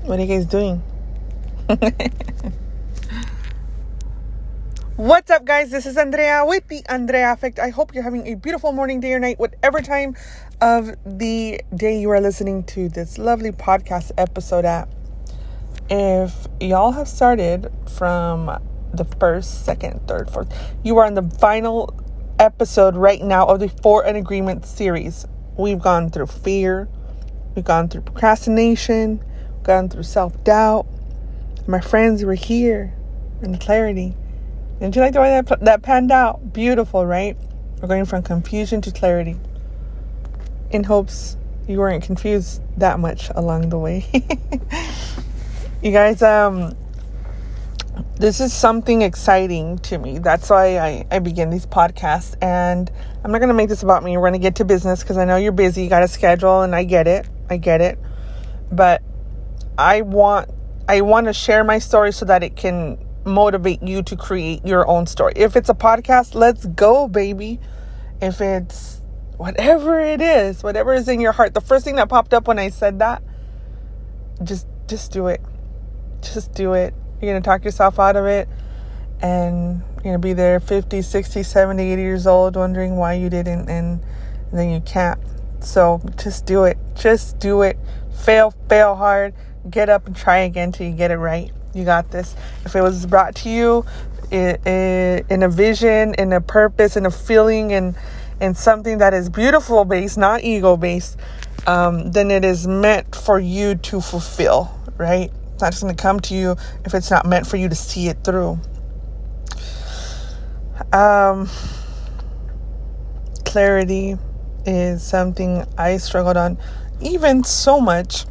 What are you guys doing? What's up, guys? This is Andrea with the Andrea Effect. I hope you're having a beautiful morning, day, or night, whatever time of the day you are listening to this lovely podcast episode at. If y'all have started from the first, second, third, fourth, you are on the final episode right now of the For an Agreement series. We've gone through fear. We've gone through procrastination. We've gone through self-doubt. My friends were here in clarity. Didn't you like the way that panned out? Beautiful, right? We're going from confusion to clarity. In hopes you weren't confused that much along the way. You guys, this is something exciting to me. That's why I begin these podcasts. And I'm not going to make this about me. We're going to get to business because I know you're busy. You got a schedule and I get it. But I want to share my story so that it can motivate you to create your own story. If it's a podcast, let's go, baby. If it's whatever it is, whatever is in your heart. The first thing that popped up when I said that, just do it. Just do it. You're going to talk yourself out of it, and you're going to be there 50, 60, 70, 80 years old wondering why you didn't, and then you can't. So just do it. Just do it. Fail hard. Get up and try again till you get it right. You got this. If it was brought to you in a vision, in a purpose, in a feeling, and something that is beautiful based, not ego based, then it is meant for you to fulfill, right? It's not just going to come to you if it's not meant for you to see it through. Clarity is something I struggled on even so much.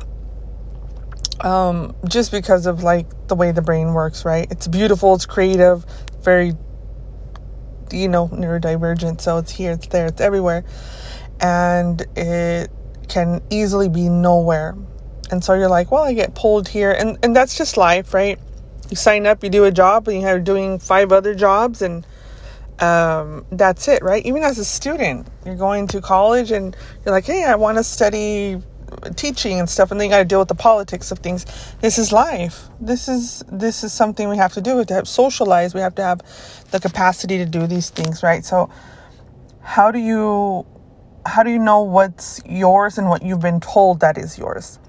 Just because of like the way the brain works, right? It's beautiful, it's creative, very, neurodivergent. So it's here, it's there, it's everywhere. And it can easily be nowhere. And so you're like, well, I get pulled here. And that's just life, right? You sign up, you do a job, and you're doing 5 other jobs, and that's it, right? Even as a student, you're going to college and you're like, hey, I want to study teaching and stuff, and then you got to deal with the politics of things. This is life. This is something we have to do. We have to have socialize. We have to have the capacity to do these things, right? So how do you know what's yours and what you've been told that is yours?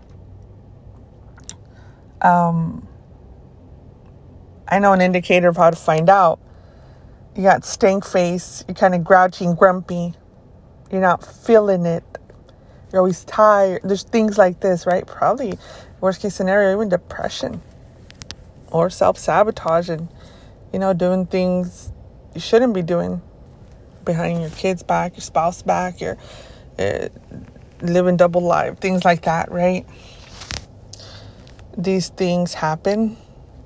I know an indicator of how to find out. You got stank face. You're kind of grouchy and grumpy. You're not feeling it. You're always tired. There's things like this, right? Probably worst case scenario, even depression or self-sabotage and, doing things you shouldn't be doing behind your kid's back, your spouse's back, you're living double life, things like that, right? These things happen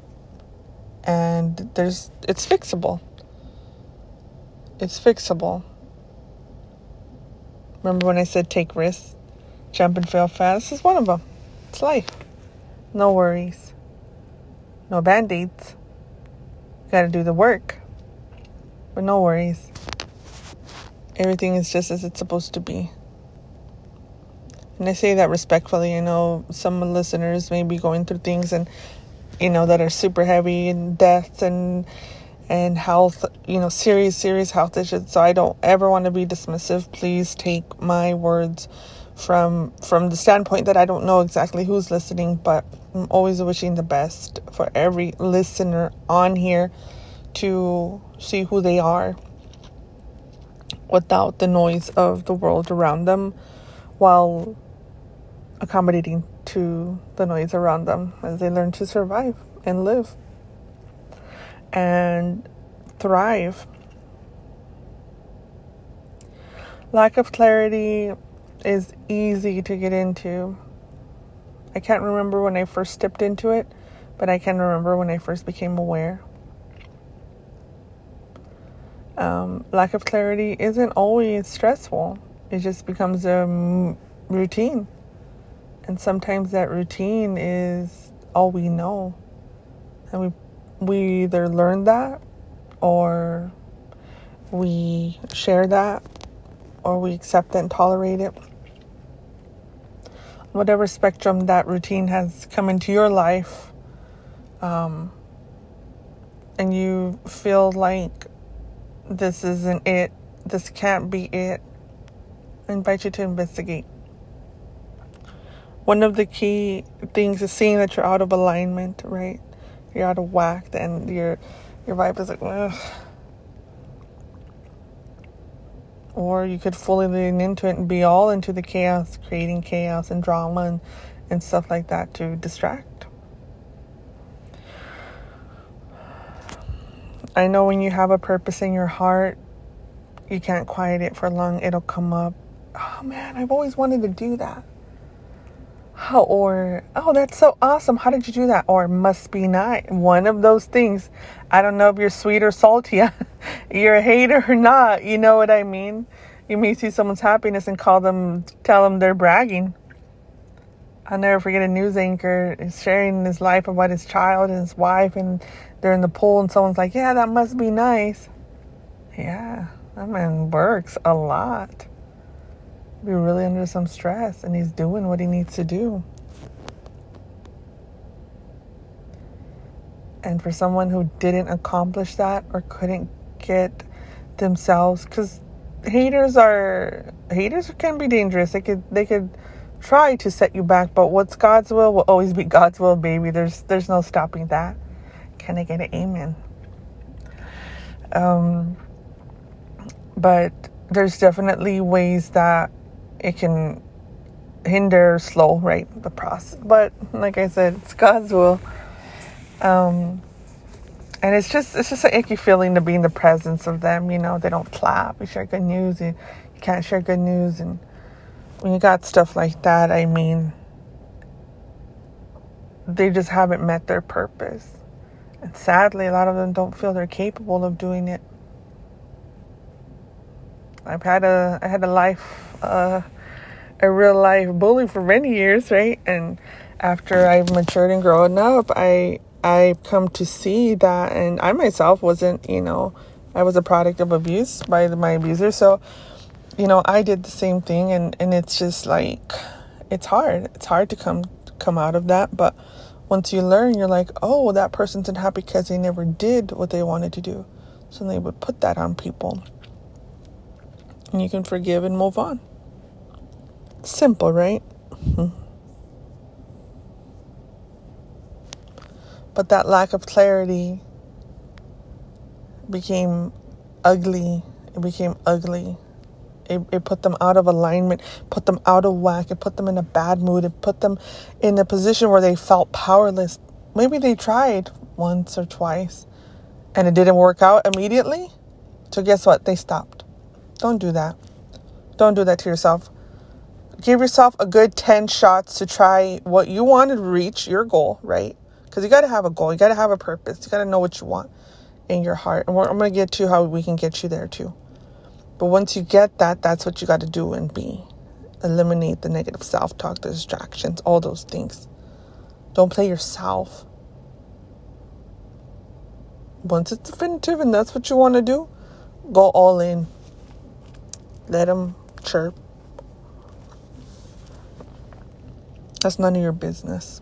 and it's fixable. It's fixable. Remember when I said take risks, jump and fail fast? This is one of them. It's life. No worries. No band-aids. You got to do the work. But no worries. Everything is just as it's supposed to be. And I say that respectfully. I know some listeners may be going through things and, that are super heavy, and deaths and health, serious health issues. So I don't ever want to be dismissive. Please take my words from the standpoint that I don't know exactly who's listening, but I'm always wishing the best for every listener on here to see who they are without the noise of the world around them, while accommodating to the noise around them as they learn to survive and live and thrive. Lack of clarity is easy to get into. I can't remember when I first stepped into it, but I can remember when I first became aware. Lack of clarity isn't always stressful. It just becomes a routine. And sometimes that routine is all we know. And we either learn that, or we share that, or we accept it and tolerate it. whatever spectrum that routine has come into your life, and you feel like this isn't it, this can't be it, I invite you to investigate. One of the key things is seeing that you're out of alignment, right? You're out of whack, and your vibe is like, ugh. Or you could fully lean into it and be all into the chaos, creating chaos and drama and stuff like that to distract. I know when you have a purpose in your heart, you can't quiet it for long. It'll come up. Oh man, I've always wanted to do that. Or, oh, that's so awesome. How did you do that? Or must be nice. One of those things. I don't know if you're sweet or salty. You're a hater or not. You know what I mean? You may see someone's happiness and tell them they're bragging. I'll never forget a news anchor is sharing his life about his child and his wife, and they're in the pool and someone's like, yeah, that must be nice. Yeah, that man works a lot. Be really under some stress, and he's doing what he needs to do. And for someone who didn't accomplish that or couldn't get themselves, because haters can be dangerous. They could try to set you back, but what's God's will always be God's will, baby. There's no stopping that. Can I get an amen? But there's definitely ways that it can hinder or slow, right, the process. But like I said, it's God's will. And it's just an icky feeling to be in the presence of them. You know, they don't clap. You share good news. You can't share good news. And when you got stuff like that, I mean, they just haven't met their purpose. And sadly, a lot of them don't feel they're capable of doing it. I had a real life bully for many years, right? And after I've matured and grown up, I come to see that, and I myself wasn't, I was a product of abuse by my abuser. So, I did the same thing, and it's just like, it's hard. It's hard to come out of that. But once you learn, you're like, oh, that person's unhappy because they never did what they wanted to do. So they would put that on people. And you can forgive and move on. Simple, right? But that lack of clarity became ugly. It became ugly. It put them out of alignment, put them out of whack. It put them in a bad mood. It put them in a position where they felt powerless. Maybe they tried once or twice and it didn't work out immediately. So guess what? They stopped. Don't do that. Don't do that to yourself. Give yourself a good 10 shots to try what you want to reach, your goal, right? Because you got to have a goal. You got to have a purpose. You got to know what you want in your heart. And I'm going to get to how we can get you there too. But once you get that, that's what you got to do and be. Eliminate the negative self-talk, the distractions, all those things. Don't play yourself. Once it's definitive and that's what you want to do, go all in. Let them chirp. That's none of your business.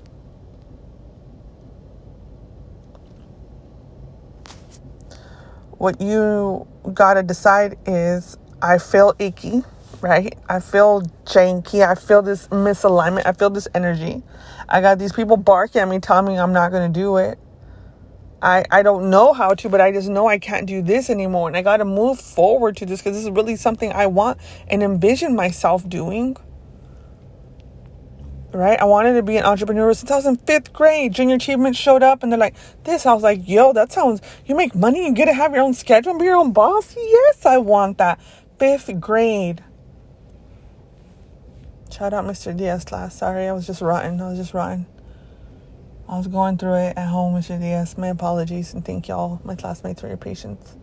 What you gotta decide is, I feel icky, right? I feel janky. I feel this misalignment. I feel this energy. I got these people barking at me, telling me I'm not gonna do it. I don't know how to, but I just know I can't do this anymore. And I got to move forward to this because this is really something I want and envision myself doing. Right? I wanted to be an entrepreneur since I was in 5th grade. Junior Achievement showed up and they're like, this. I was like, yo, that sounds, you make money, you get to have your own schedule and be your own boss. Yes, I want that. 5th grade. Shout out Mr. Diaz class. Sorry, I was just rotten. I was going through it at home, Mr. Diaz. My apologies, and thank y'all, my classmates, for your patience.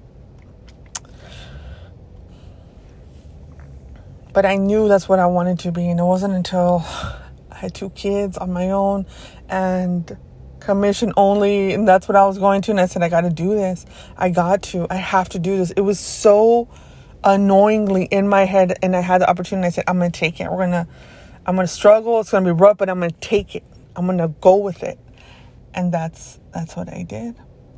But I knew that's what I wanted to be, and it wasn't until I had 2 kids on my own and commission only, and that's what I was going to, and I said, I got to do this. I have to do this. It was so annoyingly in my head, and I had the opportunity. I said, I'm going to take it. I'm going to struggle. It's going to be rough, but I'm going to take it. I'm going to go with it. And that's what I did.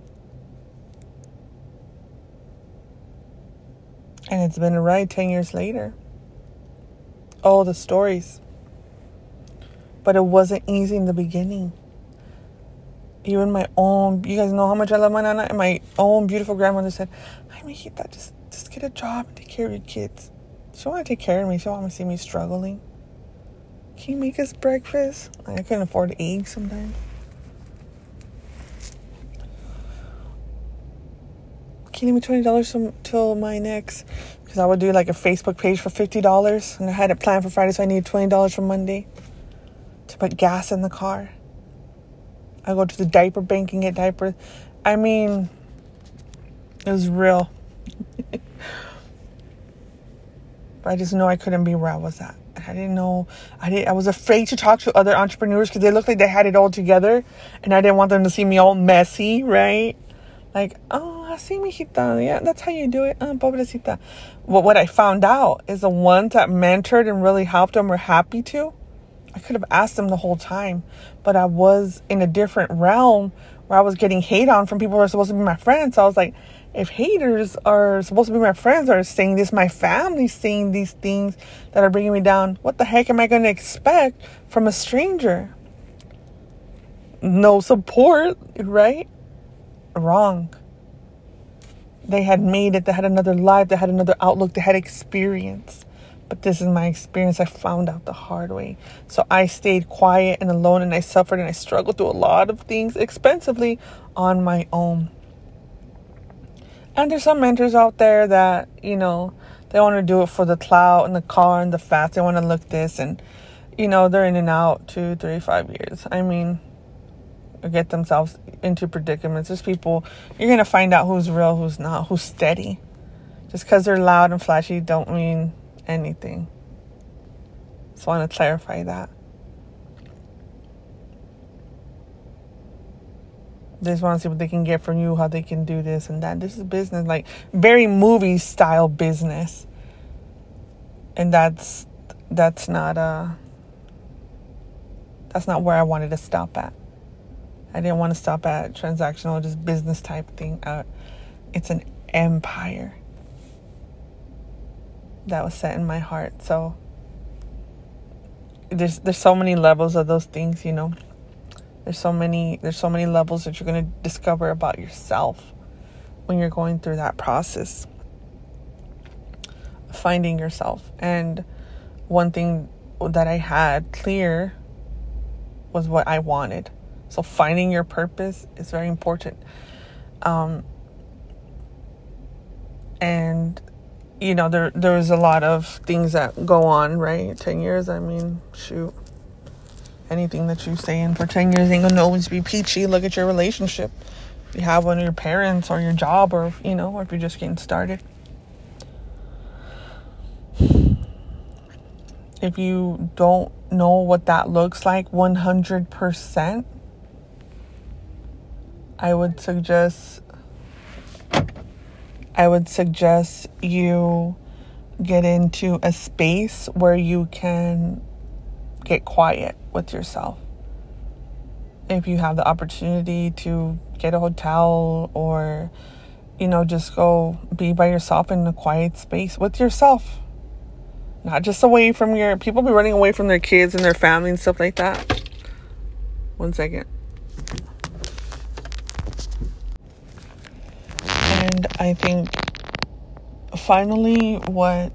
And it's been a ride 10 years later. Oh, the stories. But it wasn't easy in the beginning. Even my own, you guys know how much I love my nana, and my own beautiful grandmother said, "Ay, mijita, just get a job and take care of your kids." She don't want to take care of me. She don't want to see me struggling. Can you make us breakfast? I couldn't afford eggs sometimes. Can you give me $20 till my next? Because I would do like a Facebook page for $50, and I had it planned for Friday, so I needed $20 for Monday to put gas in the car. I go to the diaper bank and get diapers. I mean, it was real. But I just know I couldn't be where I was at. I didn't know. I was afraid to talk to other entrepreneurs because they looked like they had it all together, and I didn't want them to see me all messy, right? Like, oh, así, mijita. Yeah, that's how you do it. Pobrecita. Well, what I found out is the ones that mentored and really helped them were happy to. I could have asked them the whole time, but I was in a different realm where I was getting hate on from people who are supposed to be my friends. So I was like, if haters are supposed to be my friends or saying this, my family saying these things that are bringing me down, what the heck am I going to expect from a stranger? No support, right? Wrong. They had made it. They had another life. They had another outlook. They had experience. But this is my experience. I found out the hard way. So I stayed quiet and alone, and I suffered and I struggled through a lot of things expensively on my own. And there's some mentors out there that, you know, they want to do it for the clout and the car and the fast. They want to look this, and, you know, they're in and out 2, 3, 5 years. I mean, get themselves into predicaments. There's people, you're going to find out who's real, who's not, who's steady. Just because they're loud and flashy don't mean anything. Just want to clarify that. They just want to see what they can get from you, how they can do this and that. This is business, like very movie style business. And that's not where I wanted to stop at. I didn't want to stop at transactional, just business type thing. It's an empire that was set in my heart. So there's so many levels of those things, you know. There's so many levels that you're going to discover about yourself when you're going through that process, finding yourself. And one thing that I had clear was what I wanted. So finding your purpose is very important. And, you know, there's a lot of things that go on, right? 10 years, I mean, shoot. Anything that you say in for 10 years ain't gonna always be peachy. Look at your relationship. If you have one of your parents or your job, or, you know, or if you're just getting started. If you don't know what that looks like 100%, I would suggest you get into a space where you can get quiet with yourself. If you have the opportunity to get a hotel, or, you know, just go be by yourself in a quiet space with yourself. Not just away from your... People be running away from their kids and their family and stuff like that. 1 second. And I think finally what...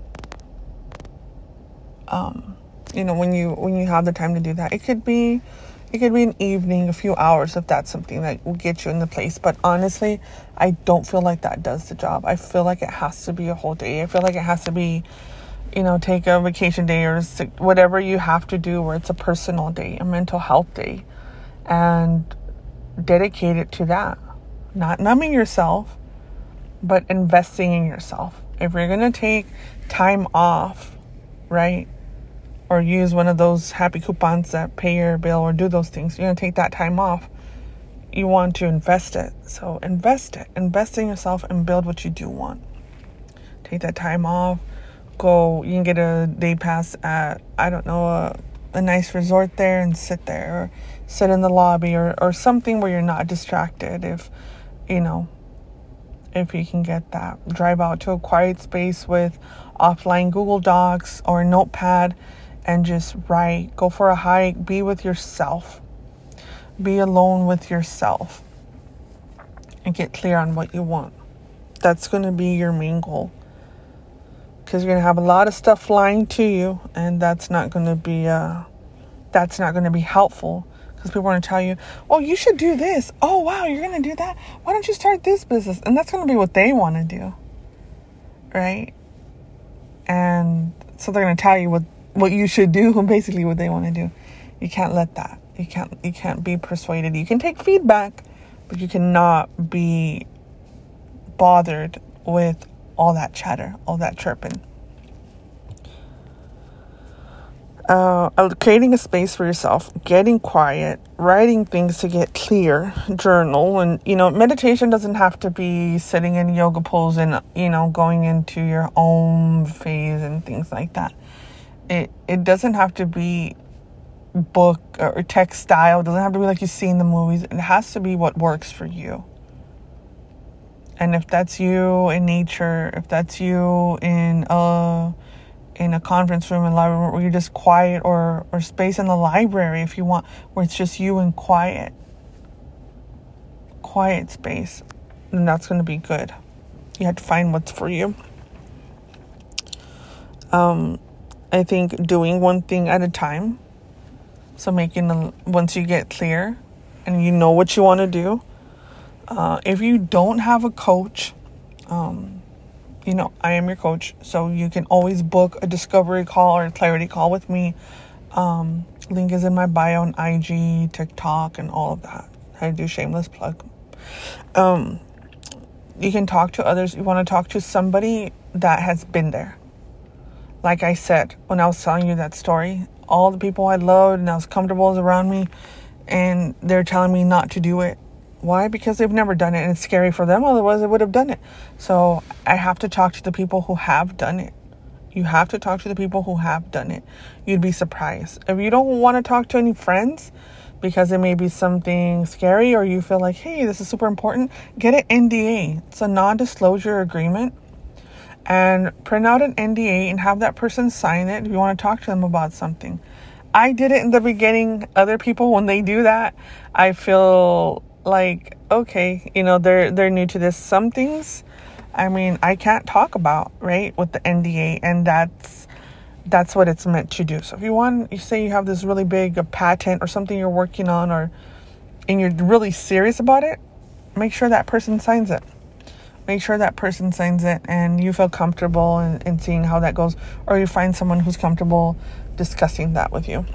you know, when you have the time to do that, it could be an evening, a few hours, if that's something that will get you in the place. But honestly, I don't feel like that does the job. I feel like it has to be a whole day. I feel like it has to be, you know, take a vacation day or whatever you have to do where it's a personal day, a mental health day, and dedicate it to that. Not numbing yourself, but investing in yourself. If you're going to take time off, right, or use one of those happy coupons that pay your bill, or do those things, you're going to take that time off, you want to invest it. So invest in yourself and build what you do want. Take that time off. Go, you can get a day pass at, I don't know, a nice resort there and sit there, or sit in the lobby, or something where you're not distracted. If you can get that, drive out to a quiet space with offline Google Docs or a notepad and just write. Go for a hike. Be with yourself. Be alone with yourself and get clear on what you want. That's going to be your main goal, because you're going to have a lot of stuff flying to you, and that's not going to be helpful, because people are going to tell you, oh, you should do this. Oh, wow, you're going to do that? Why don't you start this business? And that's going to be what they want to do, right? And so they're going to tell you what you should do, and basically what they want to do. You can't let that. You can't be persuaded. You can take feedback, but you cannot be bothered with all that chatter, all that chirping. Creating a space for yourself, getting quiet, writing things to get clear, journal. And, meditation doesn't have to be sitting in yoga pose and, going into your own phase and things like that. It doesn't have to be book or text style. It doesn't have to be like you see in the movies. It has to be what works for you. And if that's you in nature, if that's you in a conference room, in a library, where you're just quiet, or space in the library if you want, where it's just you and quiet space, then that's going to be good. You have to find what's for you. I think doing one thing at a time. So once you get clear and you know what you want to do. If you don't have a coach, I am your coach, so you can always book a discovery call or a clarity call with me. Link is in my bio on IG, TikTok, and all of that. I do shameless plug. You can talk to others. You want to talk to somebody that has been there. Like I said, when I was telling you that story, all the people I loved and I was comfortable around me, and they're telling me not to do it. Why? Because they've never done it, and it's scary for them. Otherwise, they would have done it. So I have to talk to the people who have done it. You have to talk to the people who have done it. You'd be surprised. If you don't want to talk to any friends because it may be something scary, or you feel like, hey, this is super important, get an NDA. It's a non-disclosure agreement. And print out an NDA and have that person sign it if you want to talk to them about something. I did it in the beginning. Other people, when they do that, I feel like, okay, they're new to this. Some things, I can't talk about, right, with the NDA, and that's what it's meant to do. So if you say you have this really big patent or something you're working on, and you're really serious about it, make sure that person signs it. Make sure that person signs it, and you feel comfortable in seeing how that goes, or you find someone who's comfortable discussing that with you.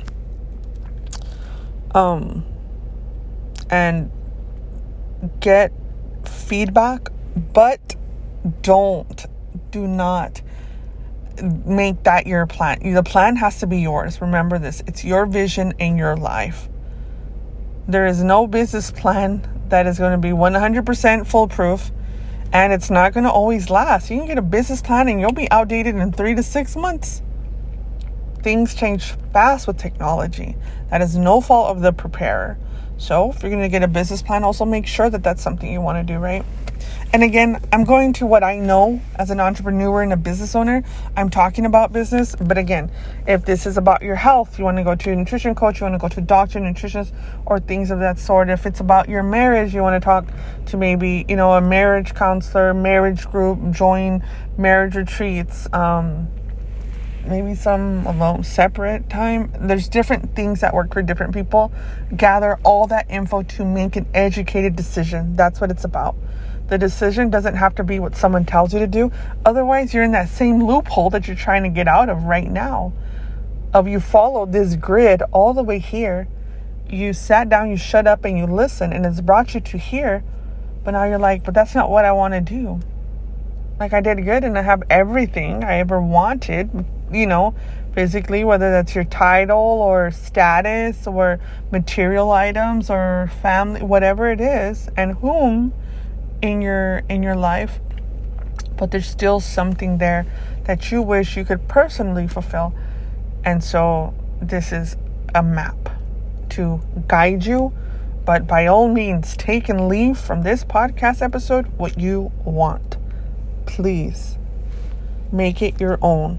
And get feedback, but do not make that your plan. The plan has to be yours. Remember this. It's your vision in your life. There is no business plan that is going to be 100% foolproof, and it's not going to always last. You can get a business plan and you'll be outdated in 3 to 6 months. Things change fast with technology. That is no fault of the preparer. So if you're going to get a business plan, also make sure that that's something you want to do, right? And again, I'm going to what I know as an entrepreneur and a business owner. I'm talking about business. But again, if this is about your health, you want to go to a nutrition coach, you want to go to a doctor, nutritionist, or things of that sort. If it's about your marriage, you want to talk to maybe, a marriage counselor, marriage group, join marriage retreats, maybe some alone, separate time. There's different things that work for different people. Gather all that info to make an educated decision. That's what it's about. The decision doesn't have to be what someone tells you to do. Otherwise, you're in that same loophole that you're trying to get out of right now. You followed this grid all the way here. You sat down, you shut up, and you listened, and it's brought you to here. But now you're like, but that's not what I want to do. Like, I did good and I have everything I ever wanted, physically, whether that's your title or status or material items or family, whatever it is, and whom in your life. But there's still something there that you wish you could personally fulfill. And so this is a map to guide you. But by all means, take and leave from this podcast episode what you want. Please make it your own.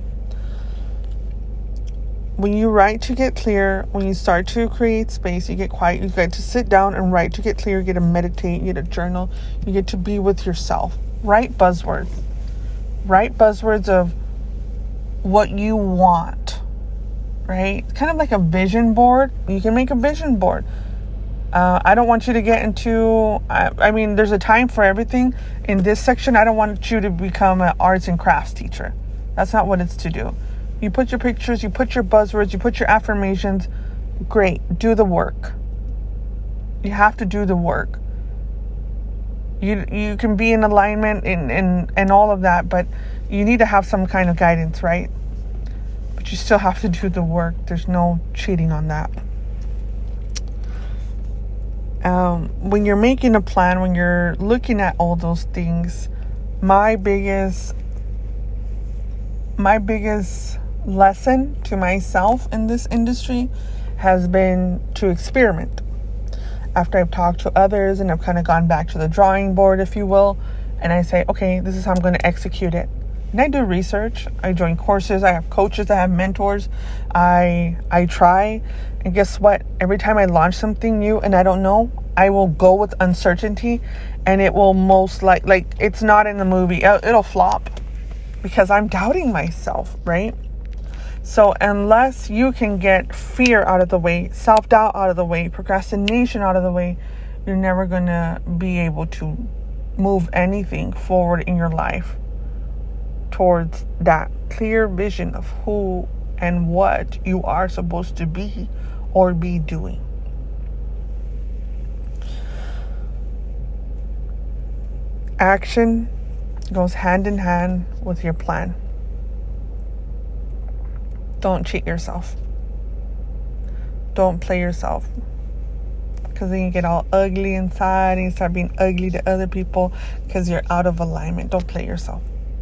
When you write to get clear, when you start to create space, you get quiet, you get to sit down and write to get clear, you get to meditate, you get to journal, you get to be with yourself. Write buzzwords. Write buzzwords of what you want, right? Kind of like a vision board. You can make a vision board. I don't want you to get into, I mean, there's a time for everything. In this section, I don't want you to become an arts and crafts teacher. That's not what it's to do. You put your pictures, you put your buzzwords, you put your affirmations. Great. Do the work. You have to do the work. You can be in alignment and all of that, but you need to have some kind of guidance, right? But you still have to do the work. There's no cheating on that. When you're making a plan, when you're looking at all those things, my biggest lesson to myself in this industry has been to experiment. After I've talked to others and I've kind of gone back to the drawing board, if you will, and I say, okay, this is how I'm going to execute it. And I do research. I join courses. I have coaches. I have mentors. I try. And guess what? Every time I launch something new and I don't know, I will go with uncertainty, and it will most like it's not in the movie. It'll flop because I'm doubting myself, right? So unless you can get fear out of the way, self-doubt out of the way, procrastination out of the way, you're never going to be able to move anything forward in your life towards that clear vision of who and what you are supposed to be or be doing. Action goes hand in hand with your plan. Don't cheat yourself. Don't play yourself. Because then you get all ugly inside and you start being ugly to other people because you're out of alignment. Don't play yourself.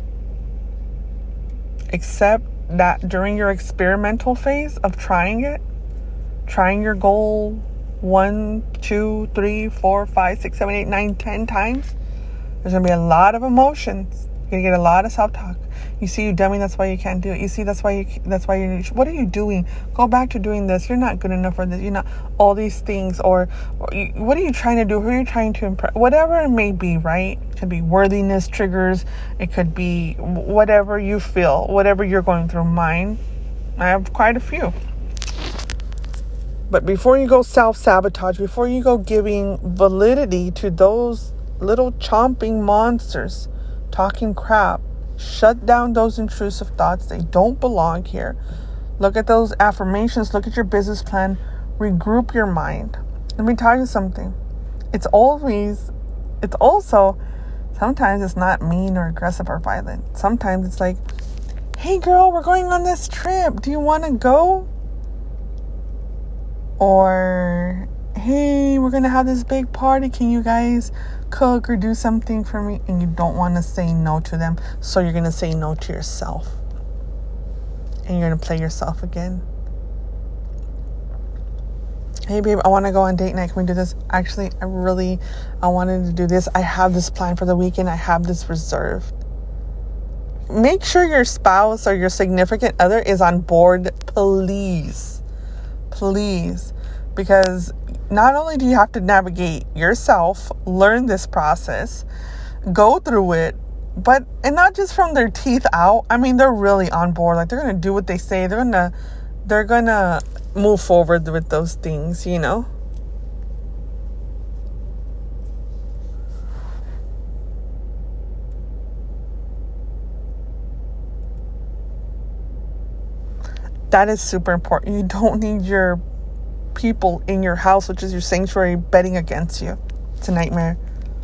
Except that during your experimental phase of trying your goal 1, 2, 3, 4, 5, 6, 7, 8, 9, 10 times, there's going to be a lot of emotions. You're going to get a lot of self-talk. You see, you dummy, that's why you can't do it. You see, that's why you're, what are you doing? Go back to doing this. You're not good enough for this. You're not, all these things. Or what are you trying to do? Who are you trying to impress? Whatever it may be, right? It could be worthiness triggers. It could be whatever you feel, whatever you're going through. Mine, I have quite a few. But before you go self-sabotage, before you go giving validity to those little chomping monsters talking crap, shut down those intrusive thoughts. They don't belong here. Look at those affirmations. Look at your business plan. Regroup your mind. Let me tell you something. It's also, sometimes it's not mean or aggressive or violent. Sometimes it's like, hey girl, we're going on this trip. Do you want to go? Or, hey, we're going to have this big party. Can you guys cook or do something for me? And you don't want to say no to them. So you're going to say no to yourself. And you're going to play yourself again. Hey, babe, I want to go on date night. Can we do this? Actually, I wanted to do this. I have this plan for the weekend. I have this reserved. Make sure your spouse or your significant other is on board, please. Please. Because not only do you have to navigate yourself, learn this process, go through it, and not just from their teeth out. I mean, they're really on board. Like, they're going to do what they say. They're going to move forward with those things, you know? That is super important. You don't need your people in your house, which is your sanctuary, betting against you. It's a nightmare.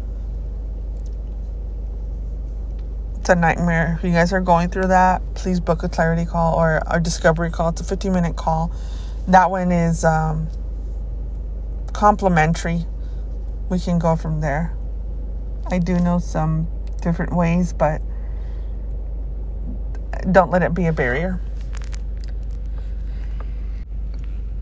It's a nightmare. If you guys are going through that, please book a clarity call or a discovery call. It's a 50-minute call. That one is complimentary. We can go from there. I do know some different ways, but don't let it be a barrier.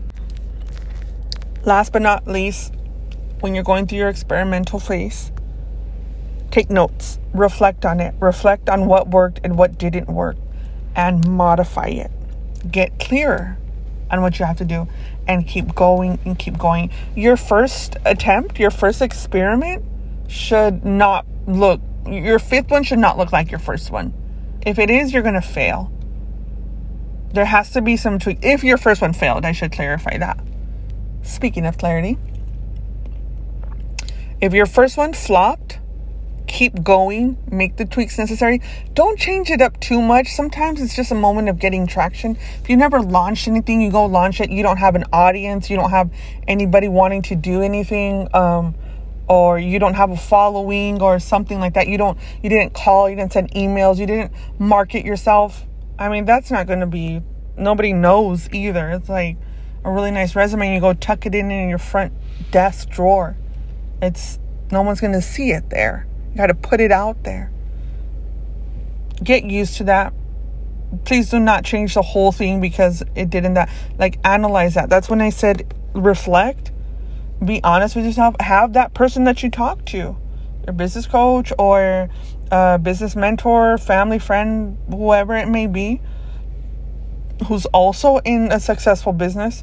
Last but not least, when you're going through your experimental phase, take notes, reflect on it, reflect on what worked and what didn't work, and modify it. Get clearer on what you have to do and keep going and keep going. Your first attempt, your first experiment should not look, your fifth one should not look like your first one. If it is, you're going to fail. There has to be some tweak. If your first one failed, I should clarify that. Speaking of clarity, if your first one flopped, keep going, make the tweaks necessary. Don't change it up too much. Sometimes it's just a moment of getting traction. If you never launched anything, you go launch it, you don't have an audience, you don't have anybody wanting to do anything, or you don't have a following or something like that. You didn't call, you didn't send emails, you didn't market yourself. I mean, that's not going to be, nobody knows either. It's like a really nice resume and you go tuck it in your front desk drawer. No one's going to see it there. You got to put it out there. Get used to that. Please do not change the whole thing because it didn't that. Like, analyze that. That's when I said reflect. Be honest with yourself. Have that person that you talk to, your business coach or business mentor, family friend, whoever it may be, who's also in a successful business.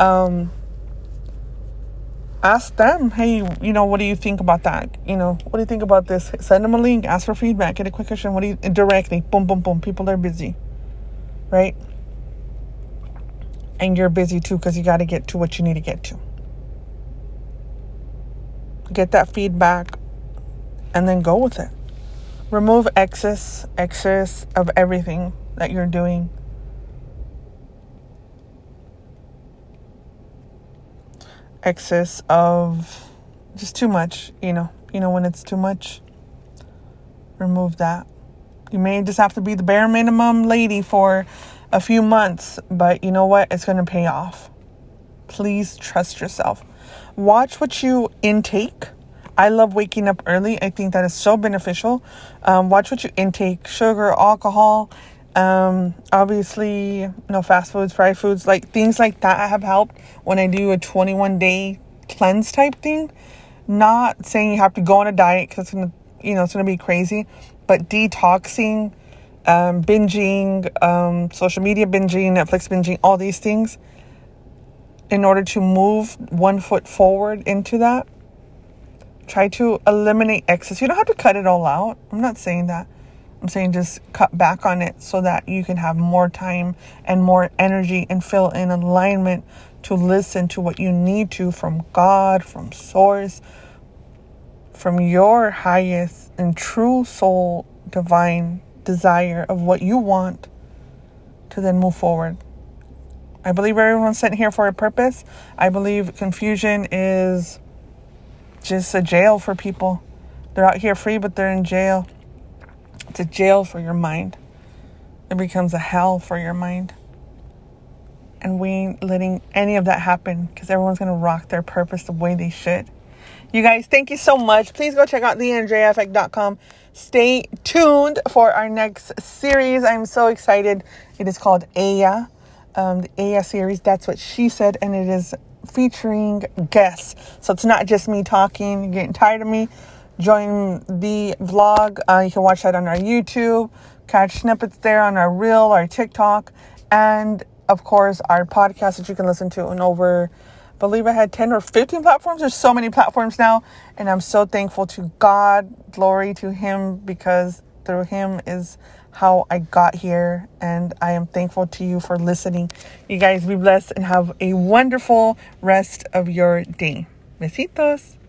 Ask them, hey, what do you think about that? What do you think about this? Send them a link, ask for feedback, get a quick question. Directly, boom, boom, boom. People are busy, right? And you're busy too because you got to get to what you need to get to. Get that feedback and then go with it. Remove excess of everything that you're doing. Excess of just too much, when it's too much, remove that. You may just have to be the bare minimum lady for a few months, but you know what? It's going to pay off. Please trust yourself. Watch what you intake. I love waking up early. I think that is so beneficial. Watch what you intake. Sugar, alcohol, obviously, fast foods, fried foods, like things like that have helped when I do a 21-day cleanse type thing. Not saying you have to go on a diet because it's gonna be crazy, but detoxing, binging, social media binging, Netflix binging, all these things, in order to move one foot forward into that. Try to eliminate excess. You don't have to cut it all out. I'm not saying that. I'm saying just cut back on it so that you can have more time and more energy and feel in alignment to listen to what you need to from God, from Source, from your highest and true soul, divine desire of what you want to then move forward. I believe everyone's sent here for a purpose. I believe confusion is just a jail for people. They're out here free, but they're in jail. It's a jail for your mind. It becomes a hell for your mind. And we ain't letting any of that happen because everyone's going to rock their purpose the way they should. You guys, thank you so much. Please go check out theandreaeffect.com. Stay tuned for our next series. I'm so excited. It is called Aya. The Aya series, that's what she said. And it is featuring guests. So it's not just me talking. You're getting tired of me. Join the vlog. You can watch that on our YouTube. Catch snippets there on our Reel, our TikTok. And, of course, our podcast that you can listen to on over, I believe I had 10 or 15 platforms. There's so many platforms now. And I'm so thankful to God. Glory to Him, because through Him is how I got here. And I am thankful to you for listening. You guys be blessed and have a wonderful rest of your day. Besitos.